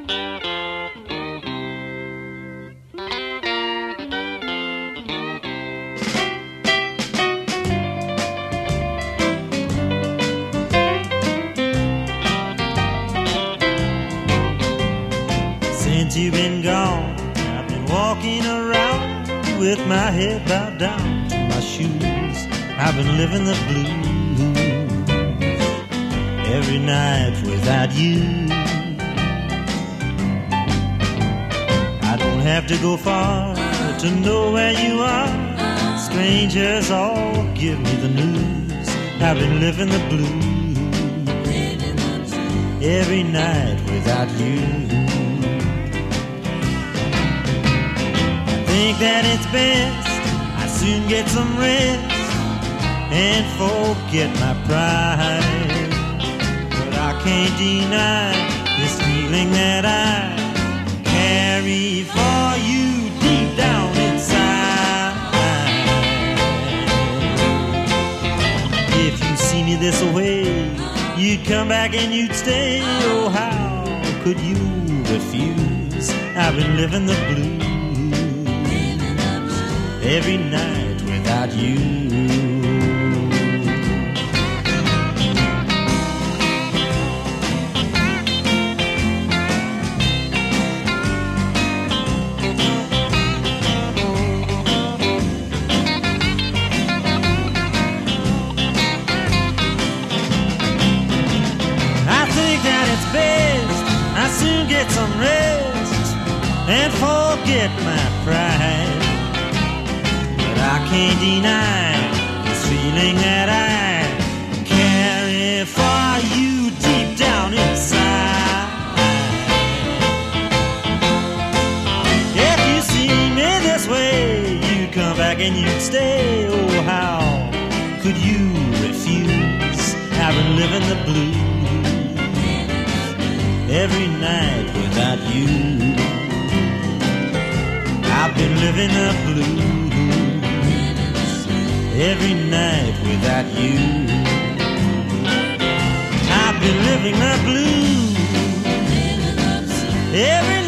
Since you've been gone, I've been walking around with my head bowed down to my shoes. I've been living the blues every night without you. I don't have to go far to know where you are. Strangers all give me the news. I've been living the blues every night without you. Think that it's best I soon get some rest and forget my pride, but I can't deny this feeling that I carry for you deep down inside. If you see me this way, you'd come back and you'd stay. Oh, how could you refuse? I've been living the blues every night without you. I think that it's best I soon get some rest and forget my pride. I can't deny this feeling that I carry for you deep down inside. If you see me this way, you'd come back and you'd stay. Oh, how could you refuse? I've been living the blues every night without you. I've been living the blues every night without you. I've been living the blues every